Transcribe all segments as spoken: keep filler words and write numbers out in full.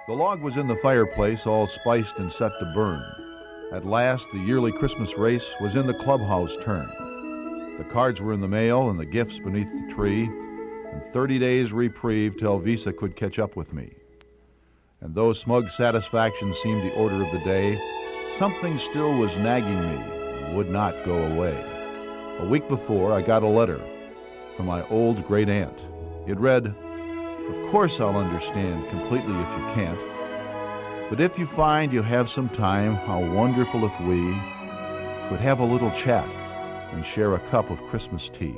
The log was in the fireplace, all spiced and set to burn. At last, the yearly Christmas race was in the clubhouse turn. The cards were in the mail and the gifts beneath the tree, and thirty days reprieve till Visa could catch up with me. And though smug satisfaction seemed the order of the day, something still was nagging me and would not go away. A week before, I got a letter from my old great-aunt. It read, "Of course I'll understand completely if you can't, but if you find you have some time, how wonderful if we could have a little chat and share a cup of Christmas tea."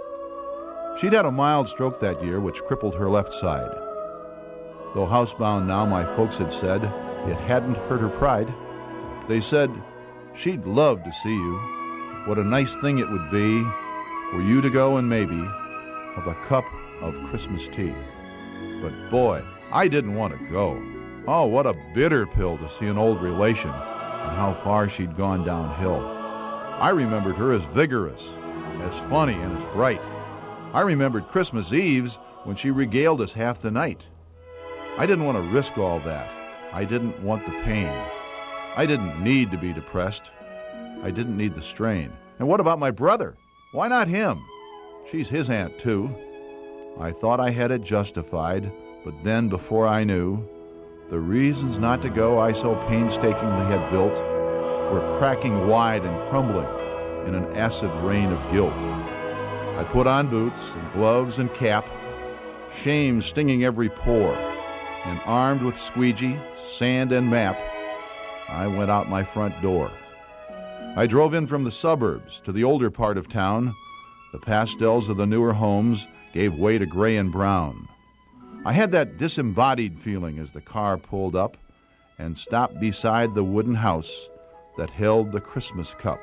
She'd had a mild stroke that year, which crippled her left side. Though housebound now, my folks had said it hadn't hurt her pride. They said she'd love to see you. What a nice thing it would be for you to go and maybe have a cup of Christmas tea. But boy, I didn't want to go. Oh, what a bitter pill to see an old relation and how far she'd gone downhill. I remembered her as vigorous, as funny, and as bright. I remembered Christmas Eves when she regaled us half the night. I didn't want to risk all that. I didn't want the pain. I didn't need to be depressed. I didn't need the strain. And what about my brother? Why not him? She's his aunt, too. I thought I had it justified, but then, before I knew, the reasons not to go I so painstakingly had built were cracking wide and crumbling in an acid rain of guilt. I put on boots and gloves and cap, shame stinging every pore, and armed with squeegee, sand, and map, I went out my front door. I drove in from the suburbs to the older part of town. The pastels of the newer homes gave way to gray and brown. I had that disembodied feeling as the car pulled up and stopped beside the wooden house that held the Christmas cup.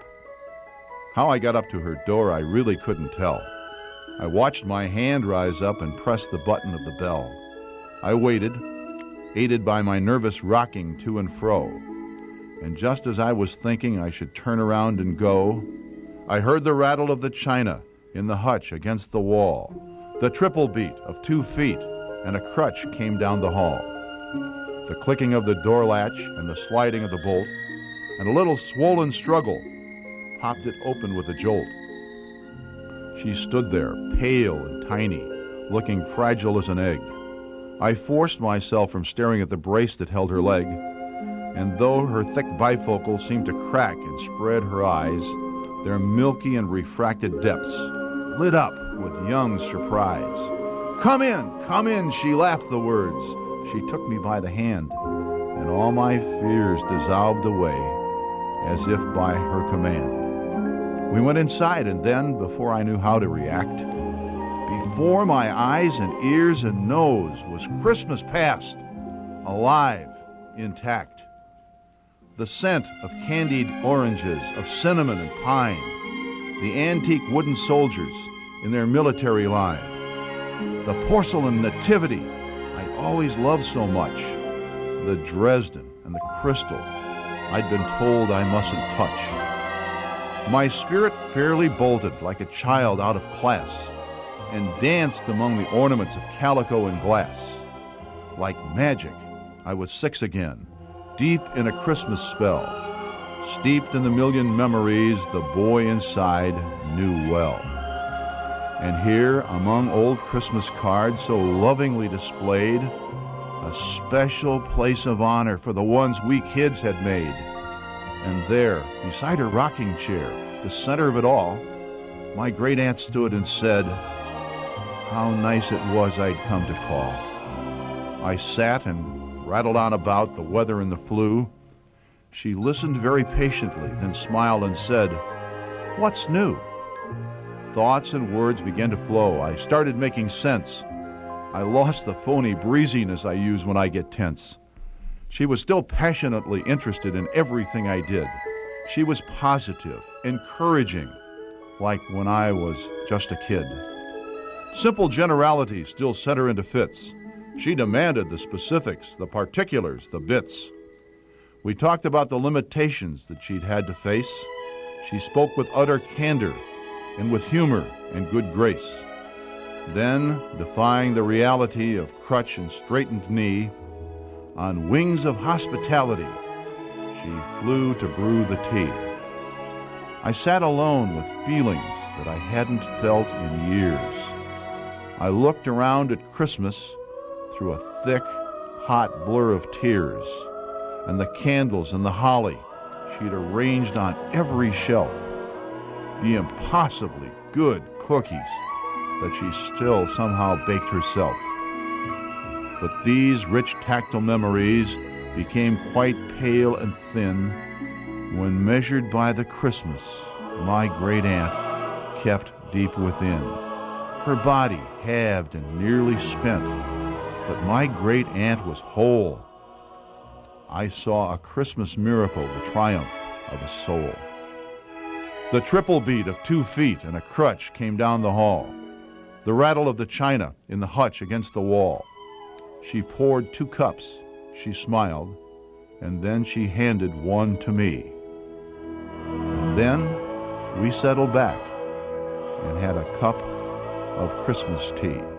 How I got up to her door, I really couldn't tell. I watched my hand rise up and press the button of the bell. I waited, aided by my nervous rocking to and fro. And just as I was thinking I should turn around and go, I heard the rattle of the china in the hutch against the wall, the triple beat of two feet, and a crutch came down the hall. The clicking of the door latch and the sliding of the bolt, and a little swollen struggle popped it open with a jolt. She stood there, pale and tiny, looking fragile as an egg. I forced myself from staring at the brace that held her leg, and though her thick bifocal seemed to crack and spread her eyes, their milky and refracted depths lit up with young surprise. "Come in, come in," she laughed the words. She took me by the hand, and all my fears dissolved away as if by her command. We went inside, and then, before I knew how to react, before my eyes and ears and nose was Christmas past, alive, intact. The scent of candied oranges, of cinnamon and pine, the antique wooden soldiers in their military line, the porcelain nativity I always loved so much, the Dresden and the crystal I'd been told I mustn't touch. My spirit fairly bolted like a child out of class and danced among the ornaments of calico and glass. Like magic, I was six again, deep in a Christmas spell, steeped in the million memories the boy inside knew well. And here, among old Christmas cards so lovingly displayed, a special place of honor for the ones we kids had made. And there, beside her rocking chair, the center of it all, my great-aunt stood and said, how nice it was I'd come to call. I sat and rattled on about the weather and the flu. She listened very patiently, then smiled and said, "What's new?" Thoughts and words began to flow. I started making sense. I lost the phony breeziness I use when I get tense. She was still passionately interested in everything I did. She was positive, encouraging, like when I was just a kid. Simple generalities still set her into fits. She demanded the specifics, the particulars, the bits. We talked about the limitations that she'd had to face. She spoke with utter candor and with humor and good grace. Then, defying the reality of crutch and straightened knee, On wings of hospitality, she flew to brew the tea. I sat alone with feelings that I hadn't felt in years. I looked around at Christmas through a thick, hot blur of tears, and the candles and the holly she'd arranged on every shelf, the impossibly good cookies that she still somehow baked herself. But these rich tactile memories became quite pale and thin when measured by the Christmas my great aunt kept deep within. Her body halved and nearly spent, but my great aunt was whole. I saw a Christmas miracle, the triumph of a soul. The triple beat of two feet and a crutch came down the hall. The rattle of the china in the hutch against the wall. She poured two cups, she smiled, and then she handed one to me. And then we settled back and had a cup of Christmas tea.